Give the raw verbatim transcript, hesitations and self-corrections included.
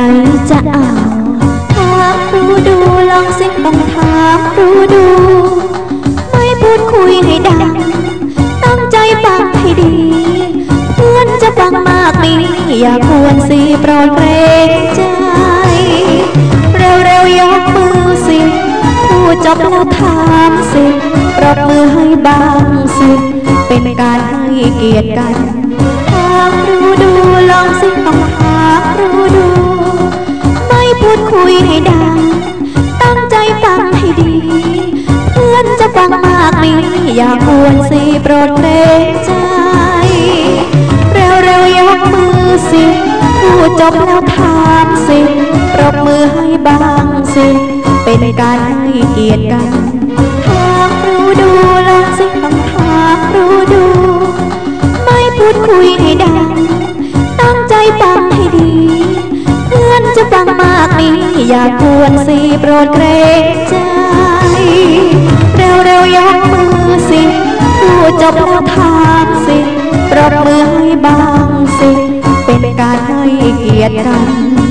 จะเอาถามครูดูลองสิต้องถามครูดูไม่พูดคุยให้ดังตั้งใจฟังให้ดีเพื่อนจะฟังมากมีอย่าควรสิโปรดเกรงใจเร็วๆยกมือสิพูดจบแล้วถามสิปรบมือให้บ้างสิเป็นการให้เกียรติกันถามครูดูลองสิต้องถามครูดูไม่พูดคุยให้ดังตั้งใจฟังให้ดีเพื่อนจะฟังมากมีอย่าควรสิโปรดเกรงใจเร็วๆยกมือสิพูดจบแล้วถามสิปรบมือให้บ้างสิเป็นการให้เกียรติกันถามครูดูลองสิต้องถามครูดูไม่พูดคุยให้ดังตั้งใจฟังให้ดีเพื่อนจะฟังมากมีอย่าควรสิโปรดเกรงใจเร็วๆยกมือสิพูดจบแล้วถามสิปรบมือให้บ้างสิเป็นการให้เกียรติกัน